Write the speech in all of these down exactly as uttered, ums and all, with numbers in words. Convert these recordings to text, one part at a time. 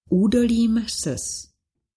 Údolím ss.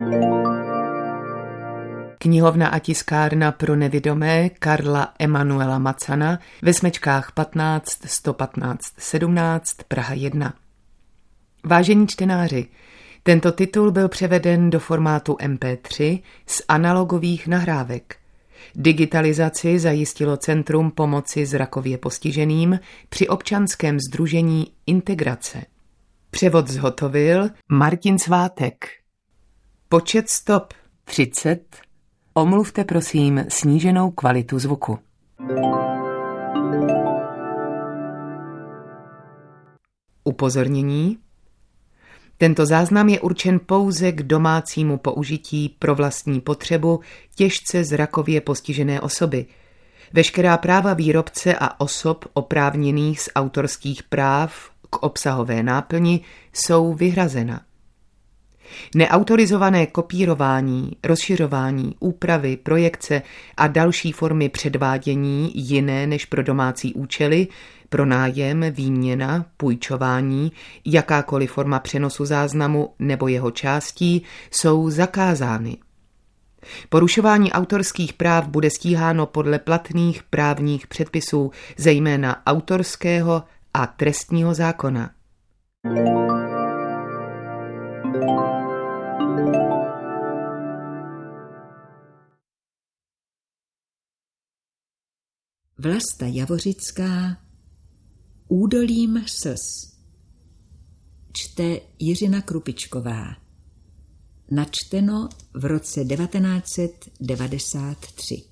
Knihovna a tiskárna pro nevidomé Karla Emanuela Macana ve smečkách patnáct sto patnáct sedmnáct Praha jedna. Vážení čtenáři, tento titul byl převeden do formátu em pé tři z analogových nahrávek. Digitalizaci zajistilo Centrum pomoci zrakově postiženým při občanském sdružení Integrace. Převod zhotovil Martin Svátek. Počet stop třicet. Omluvte prosím sníženou kvalitu zvuku. Upozornění. Tento záznam je určen pouze k domácímu použití pro vlastní potřebu těžce zrakově postižené osoby. Veškerá práva výrobce a osob oprávněných z autorských práv k obsahové náplni jsou vyhrazena. Neautorizované kopírování, rozšiřování, úpravy, projekce a další formy předvádění jiné než pro domácí účely, pronájem, výměna, půjčování, jakákoliv forma přenosu záznamu nebo jeho částí jsou zakázány. Porušování autorských práv bude stíháno podle platných právních předpisů, zejména autorského a trestního zákona. Vlasta Javořická. Údolím ss. Čte Jiřina Krupičková. Načteno v roce devatenáct set devadesát tři.